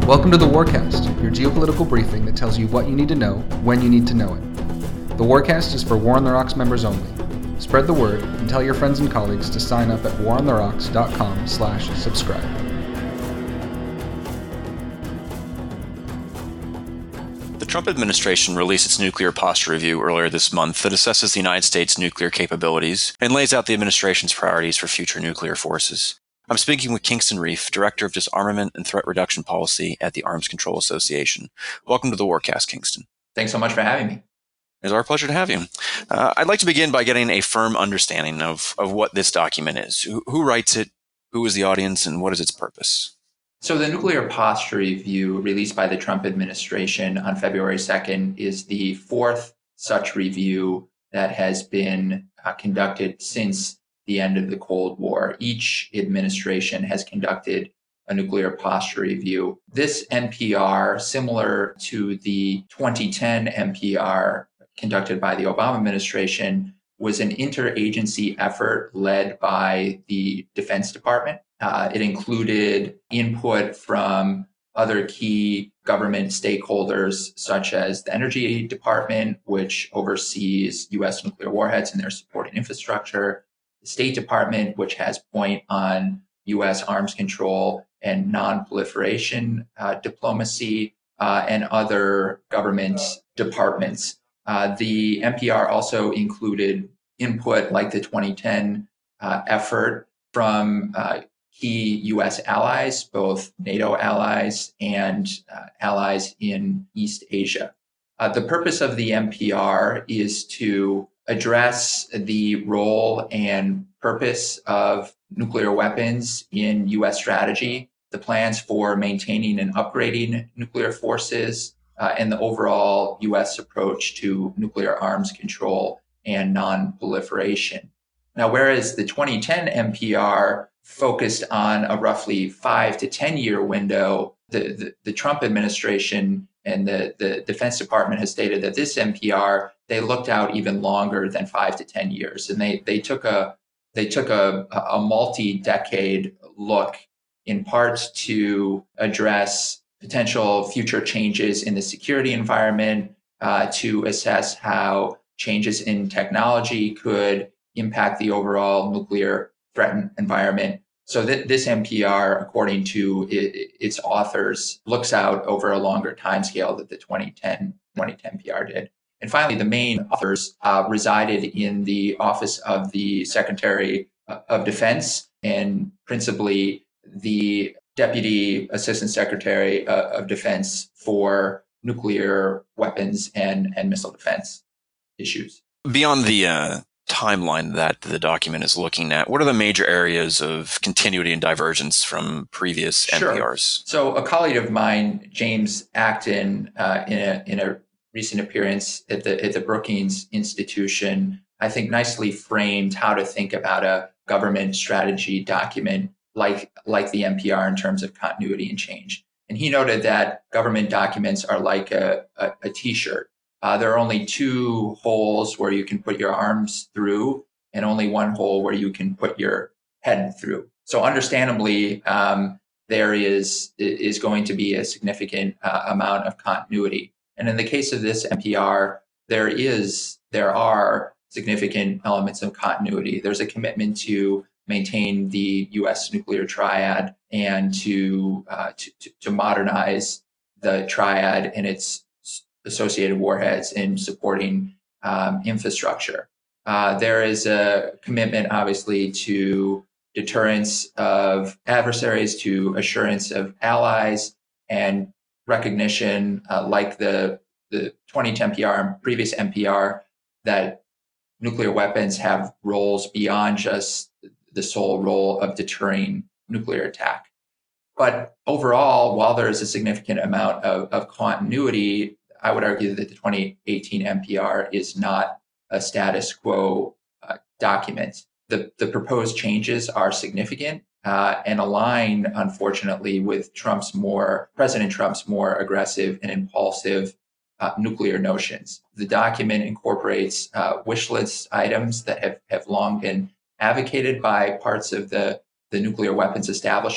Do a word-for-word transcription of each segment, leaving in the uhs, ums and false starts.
Welcome to the Warcast, your geopolitical briefing that tells you what you need to know when you need to know it. The Warcast is for War on the Rocks members only. Spread the word and tell your friends and colleagues to sign up at war on the rocks dot com slash subscribe. The Trump administration released its nuclear posture review earlier this month that assesses the United States' nuclear capabilities and lays out the administration's priorities for future nuclear forces. I'm speaking with Kingston Reef, Director of Disarmament and Threat Reduction Policy at the Arms Control Association. Welcome to the Warcast, Kingston. Thanks so much for having me. It's our pleasure to have you. Uh, I'd like to begin by getting a firm understanding of, of what this document is. Who, who writes it, who is the audience, and what is its purpose? So the Nuclear Posture Review released by the Trump administration on February second is the fourth such review that has been uh, conducted since the end of the Cold War. Each administration has conducted a nuclear posture review. This N P R, similar to the twenty ten N P R conducted by the Obama administration, was an interagency effort led by the Defense Department. Uh, it included input from other key government stakeholders, such as the Energy Department, which oversees U S nuclear warheads and their supporting infrastructure, the State Department, which has point on U S arms control and non-proliferation uh, diplomacy, uh, and other government departments. Uh, the N P R also included input like the twenty ten uh, effort from uh, key U S allies, both NATO allies and uh, allies in East Asia. Uh, the purpose of the N P R is to address the role and purpose of nuclear weapons in U S strategy, the plans for maintaining and upgrading nuclear forces, uh, and the overall U S approach to nuclear arms control and non-proliferation. Now, whereas the twenty ten N P R focused on a roughly five to ten year window, the, the, the Trump administration and the, the Defense Department has stated that this N P R, they looked out even longer than five to ten years. And they, they took a, they took a, a multi-decade look, in part to address potential future changes in the security environment, uh, to assess how changes in technology could impact the overall nuclear threat environment. So th- this N P R, according to it, its authors, looks out over a longer timescale that the twenty ten N P R did. And finally, the main authors uh, resided in the Office of the Secretary of Defense, and principally the Deputy Assistant Secretary of Defense for nuclear weapons and, and missile defense issues. Beyond the uh, timeline that the document is looking at, what are the major areas of continuity and divergence from previous Sure. N P Rs? So a colleague of mine, James Acton, uh, in a in a recent appearance at the at the Brookings Institution, I think nicely framed how to think about a government strategy document like like the N P R in terms of continuity and change. And he noted that government documents are like a, a, a t-shirt. Uh, there are only two holes where you can put your arms through, and only one hole where you can put your head through. So understandably, um, there is is going to be a significant uh, amount of continuity. And in the case of this N P R, there is there are significant elements of continuity. There's a commitment to maintain the U S nuclear triad and to uh, to, to modernize the triad and its associated warheads in supporting um, infrastructure. Uh, there is a commitment, obviously, to deterrence of adversaries, to assurance of allies, and recognition, uh, like the, the twenty ten N P R and previous N P R, that nuclear weapons have roles beyond just the sole role of deterring nuclear attack. But overall, while there is a significant amount of, of continuity, I would argue that the twenty eighteen N P R is not a status quo uh, document. The, the proposed changes are significant uh, and align, unfortunately, with Trump's more, President Trump's more aggressive and impulsive uh, nuclear notions. The document incorporates uh, wish list items that have, have long been advocated by parts of the, the nuclear weapons establishment,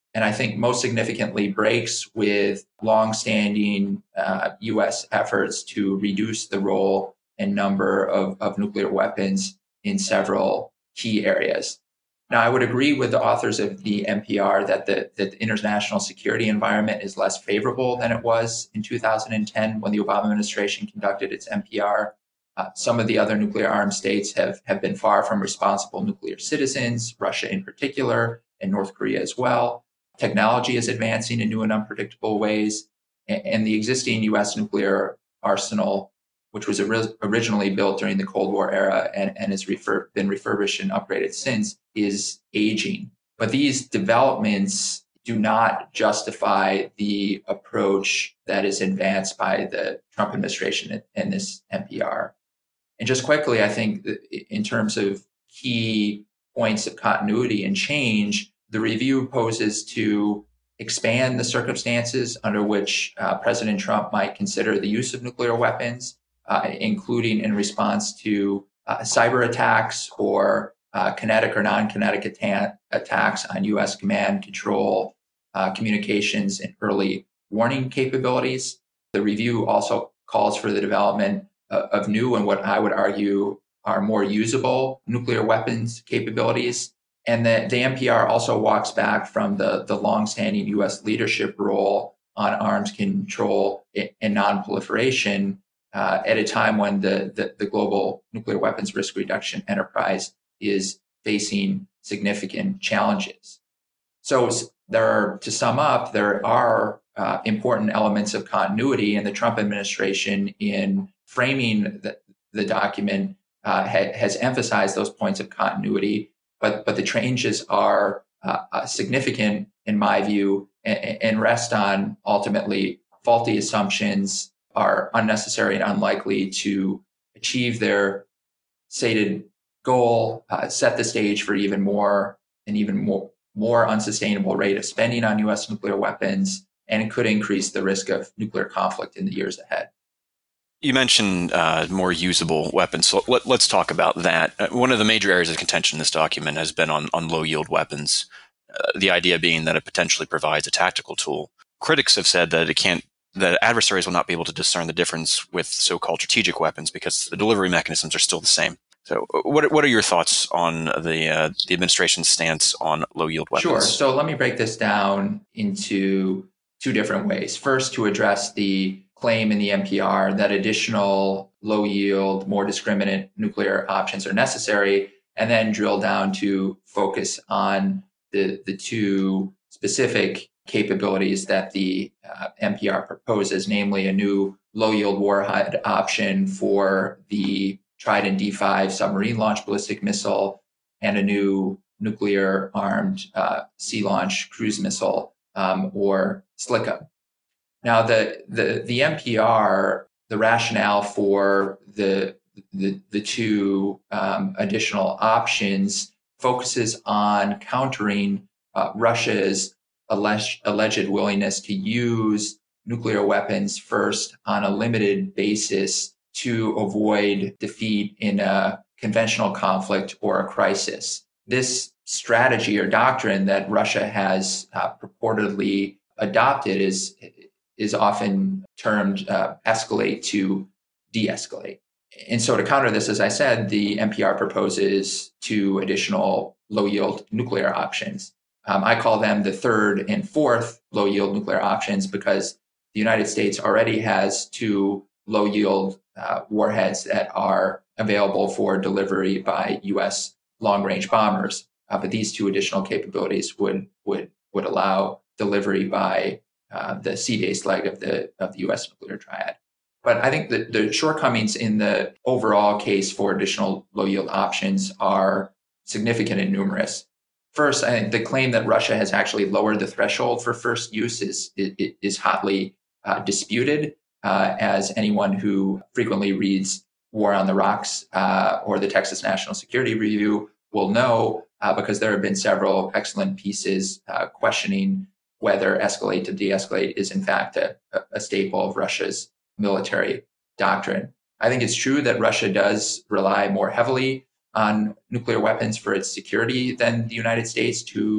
and I think most significantly breaks with longstanding uh, U S efforts to reduce the role and number of, of nuclear weapons in several key areas. Now, I would agree with the authors of the N P R that the, that the international security environment is less favorable than it was in two thousand ten when the Obama administration conducted its N P R. Uh, some of the other nuclear armed states have, have been far from responsible nuclear citizens, Russia in particular, and North Korea as well. Technology is advancing in new and unpredictable ways, and, and the existing U S nuclear arsenal, which was ori- originally built during the Cold War era and, and has refur- been refurbished and upgraded since, is aging. But these developments do not justify the approach that is advanced by the Trump administration in this N P R. And just quickly, I think that in terms of key points of continuity and change, the review poses to expand the circumstances under which uh, President Trump might consider the use of nuclear weapons, uh, including in response to uh, cyber attacks or uh, kinetic or non-kinetic atta- attacks on U S command, control, uh, communications, and early warning capabilities. The review also calls for the development uh, of new and what I would argue are more usable nuclear weapons capabilities. And the, the N P R also walks back from the, the longstanding U S leadership role on arms control and non-proliferation uh, at a time when the, the, the global nuclear weapons risk reduction enterprise is facing significant challenges. So there are, to sum up, there are uh, important elements of continuity, and the Trump administration in framing the, the document uh, ha, has emphasized those points of continuity. But but the changes are uh, uh, significant, in my view, and, and rest on ultimately faulty assumptions, are unnecessary and unlikely to achieve their stated goal, uh, set the stage for even more an even more more unsustainable rate of spending on U S nuclear weapons, and it could increase the risk of nuclear conflict in the years ahead. You mentioned uh, more usable weapons, so let, let's talk about that. Uh, one of the major areas of contention in this document has been on, on low-yield weapons, uh, the idea being that it potentially provides a tactical tool. Critics have said that it can't, that adversaries will not be able to discern the difference with so-called strategic weapons because the delivery mechanisms are still the same. So what, what are your thoughts on the, uh, the administration's stance on low-yield weapons? Sure. So let me break this down into two different ways. First, to address the claim in the N P R that additional low-yield, more discriminate nuclear options are necessary, and then drill down to focus on the, the two specific capabilities that the uh, N P R proposes, namely a new low-yield warhead option for the Trident D five submarine-launched ballistic missile and a new nuclear-armed uh, sea-launched cruise missile, um, or S L C M. Now, the, the, the N P R, the rationale for the, the, the two um, additional options focuses on countering uh, Russia's alleged, alleged willingness to use nuclear weapons first on a limited basis to avoid defeat in a conventional conflict or a crisis. This strategy or doctrine that Russia has uh, purportedly adopted is is often termed uh, escalate to de-escalate. And so to counter this, as I said, the N P R proposes two additional low-yield nuclear options. Um, I call them the third and fourth low-yield nuclear options because the United States already has two low-yield uh, warheads that are available for delivery by U S long-range bombers. Uh, but these two additional capabilities would would would allow delivery by Uh, the sea-based leg of the of the U S nuclear triad. But I think that the shortcomings in the overall case for additional low-yield options are significant and numerous. First, I think the claim that Russia has actually lowered the threshold for first use is is, is hotly uh, disputed, uh, as anyone who frequently reads War on the Rocks uh, or the Texas National Security Review will know, uh, because there have been several excellent pieces uh, questioning whether escalate to de-escalate is in fact a, a staple of Russia's military doctrine. I think it's true that Russia does rely more heavily on nuclear weapons for its security than the United States to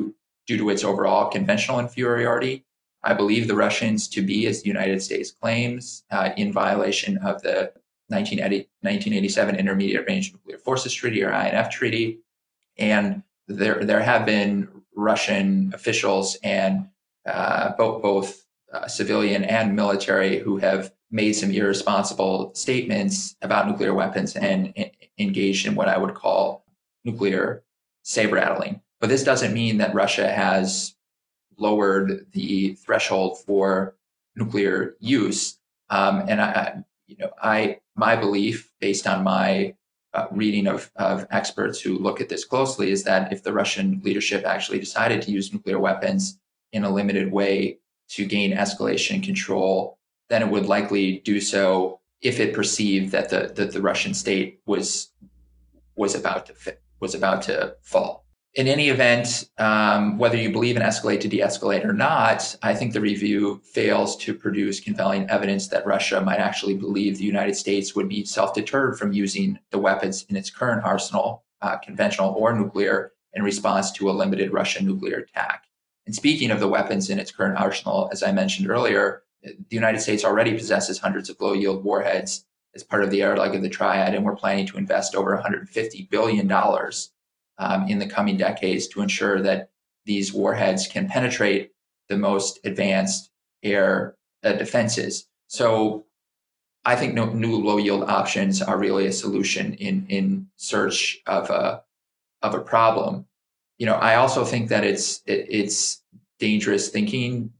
due to its overall conventional inferiority. I believe the Russians to be, as the United States claims, uh, in violation of the nineteen eighty-seven Intermediate Range Nuclear Forces Treaty, or I N F Treaty. And there, there have been Russian officials and uh, both, both uh, civilian and military who have made some irresponsible statements about nuclear weapons and, and engaged in what I would call nuclear saber rattling. But this doesn't mean that Russia has lowered the threshold for nuclear use. Um, and I, you know, I my belief, based on my uh, reading of, of experts who look at this closely, is that if the Russian leadership actually decided to use nuclear weapons in a limited way to gain escalation control, then it would likely do so if it perceived that the that the Russian state was was about to fit, was about to fall. In any event, um, whether you believe in escalate to de-escalate or not, I think the review fails to produce compelling evidence that Russia might actually believe the United States would be self-deterred from using the weapons in its current arsenal, uh, conventional or nuclear, in response to a limited Russian nuclear attack. And speaking of the weapons in its current arsenal, as I mentioned earlier, the United States already possesses hundreds of low-yield warheads as part of the air leg of the triad, and we're planning to invest over one hundred fifty billion dollars um, in the coming decades to ensure that these warheads can penetrate the most advanced air uh, defenses. So I think no, new low-yield options are really a solution in, in search of a, of a problem. You know, I also think that it's it, it's dangerous thinking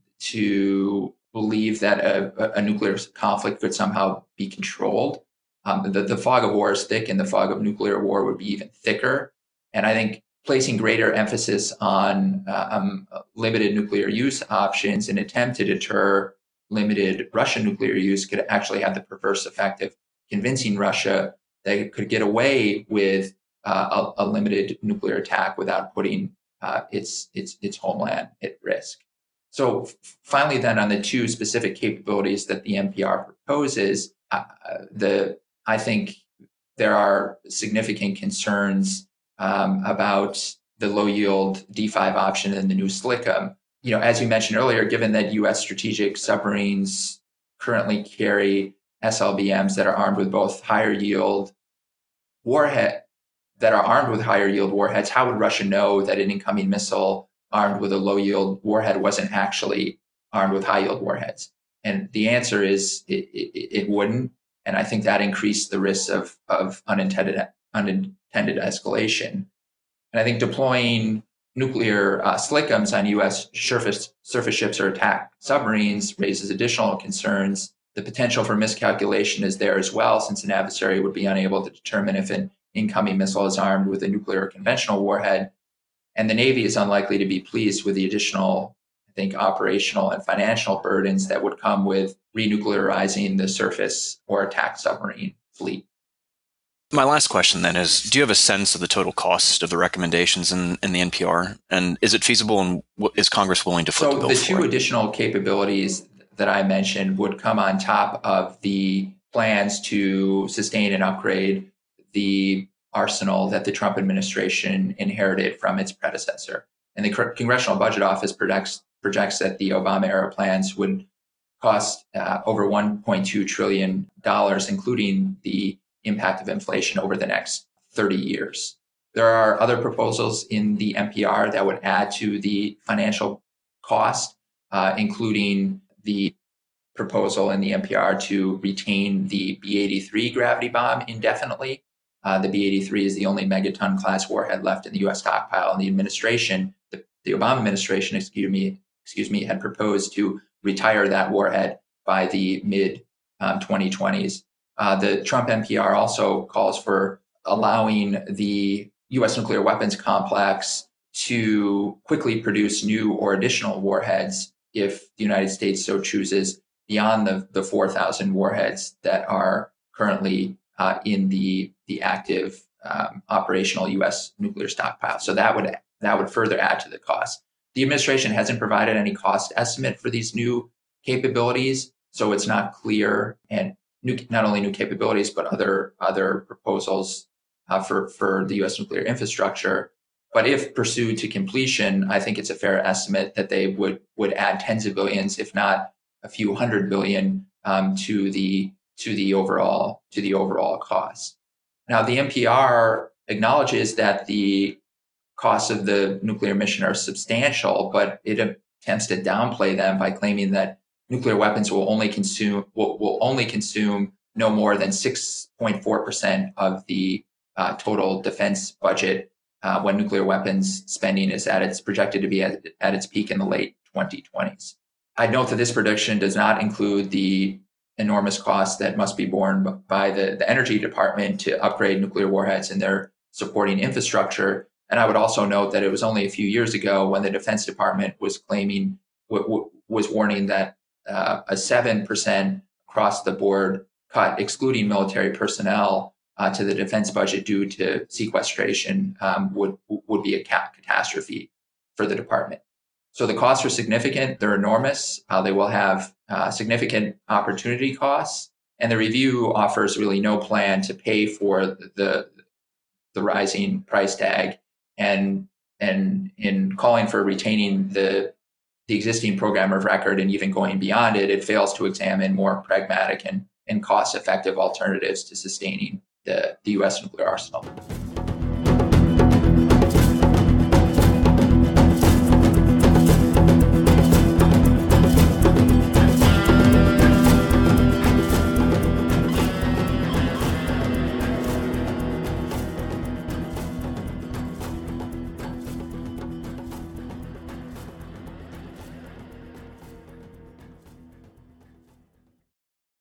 to believe that a, a nuclear conflict could somehow be controlled. Um, the, the fog of war is thick, and the fog of nuclear war would be even thicker. And I think placing greater emphasis on uh, um, limited nuclear use options in an attempt to deter limited Russian nuclear use could actually have the perverse effect of convincing Russia that it could get away with uh, a, a limited nuclear attack without putting uh, its its its homeland at risk. So f- finally, then, on the two specific capabilities that the N P R proposes, uh, the I think there are significant concerns um, about the low-yield D five option and the new SLICM. You know, as you mentioned earlier, given that U S strategic submarines currently carry S L B Ms that are armed with both higher yield warhead that are armed with higher yield warheads, how would Russia know that an incoming missile armed with a low yield warhead wasn't actually armed with high yield warheads? And the answer is it, it, it wouldn't. And I think that increased the risks of, of unintended, unintended escalation. And I think deploying nuclear uh, SLICMs on U S surface, surface ships or attack submarines raises additional concerns. The potential for miscalculation is there as well, since an adversary would be unable to determine if an incoming missile is armed with a nuclear or conventional warhead. And the Navy is unlikely to be pleased with the additional, I think, operational and financial burdens that would come with renuclearizing the surface or attack submarine fleet. My last question then is, do you have a sense of the total cost of the recommendations in, in the N P R? And is it feasible, and is Congress willing to foot so the bill the for two it? additional capabilities that I mentioned would come on top of the plans to sustain and upgrade the arsenal that the Trump administration inherited from its predecessor. And the Congressional Budget Office projects, projects that the Obama-era plans would cost uh, over one point two trillion dollars, including the impact of inflation over the next thirty years. There are other proposals in the N P R that would add to the financial cost, uh, including the proposal in the N P R to retain the B eighty-three gravity bomb indefinitely. Uh, the B eighty-three is the only megaton class warhead left in the U S stockpile, and the administration, the, the Obama administration, excuse me, excuse me, had proposed to retire that warhead by the mid um, twenty twenties. Uh, the Trump N P R also calls for allowing the U S nuclear weapons complex to quickly produce new or additional warheads if the United States so chooses, beyond the, the four thousand warheads that are currently uh, in the, the active um, operational U S nuclear stockpile. So that would that would further add to the cost. The administration hasn't provided any cost estimate for these new capabilities, so it's not clear, and new, not only new capabilities, but other other proposals uh, for, for the U S nuclear infrastructure. But if pursued to completion, I think it's a fair estimate that they would would add tens of billions, if not a few hundred billion, um, to the to the overall to the overall cost. Now, the N P R acknowledges that the costs of the nuclear mission are substantial, but it attempts to downplay them by claiming that nuclear weapons will only consume will, will only consume no more than six point four percent of the uh, total defense budget uh, when nuclear weapons spending is at its projected to be at, at its peak in the late twenty twenties. I'd note that this prediction does not include the enormous costs that must be borne by the, the Energy Department to upgrade nuclear warheads and their supporting infrastructure. And I would also note that it was only a few years ago when the Defense Department was claiming, w- w- was warning that uh, a seven percent across the board cut, excluding military personnel, uh, to the defense budget due to sequestration um, would would be a ca- catastrophe for the department. So the costs are significant. They're enormous. Uh, they will have uh, significant opportunity costs. And the review offers really no plan to pay for the, the rising price tag. And, and in calling for retaining the, the existing program of record and even going beyond it, it fails to examine more pragmatic and, and cost-effective alternatives to sustaining the, the U S nuclear arsenal.